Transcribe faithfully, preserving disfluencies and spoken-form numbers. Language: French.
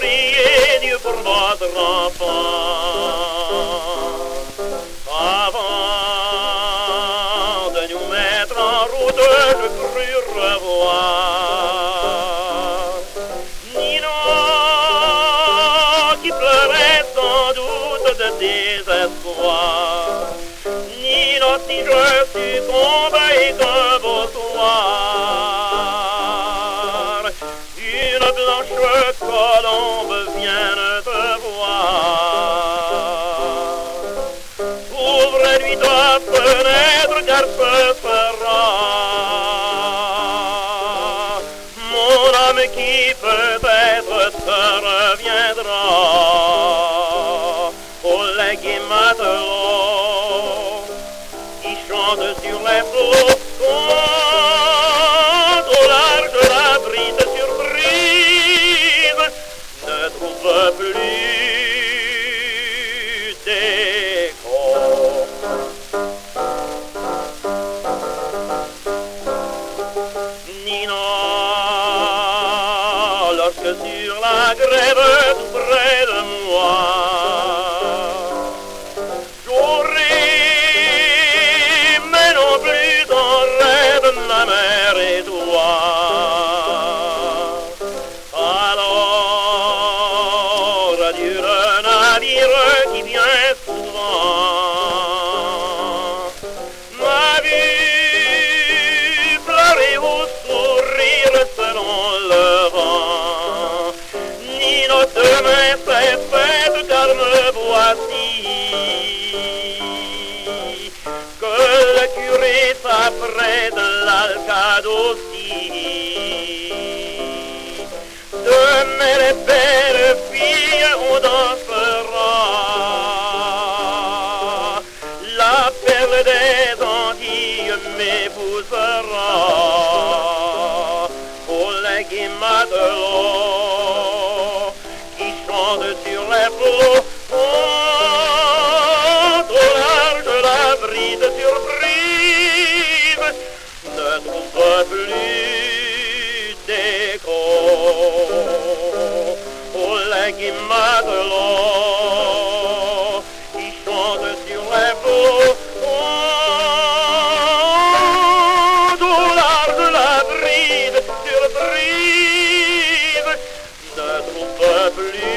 prier Dieu pour notre enfant. Avant de nous mettre en route, je crus revoir Nino qui pleurait sans doute de désespoir. Nino, si je succombe et qu'un beau soir une blanche colombe vienne te voir, ouvre-lui ta fenêtre car ce sera mon âme qui peut-être te reviendra. Oh les gai matelots qui chantent sur les flots, quand au large la brise surprise ne trouve plus d'écho. Nino, lorsque sur la grève tout près de moi j'aurai, mais non plus dans rêve, ma mère et toi. Alors adieu le navire qui vient souvent m'a vu pleurer au sourire selon le vent. Nino, demain c'est fête car me voici que le curé s'apprête de l'Alcadossie. Demain les belles filles on dansera la perle des Antilles m'épousera. Oh les gai matelots qui chantent sur les flots, quand au large la brise surprise ne trouve plus d'écho. Oh les gai matelots qui chantent sur les flots, quand au large la brise surprise ne trouve plus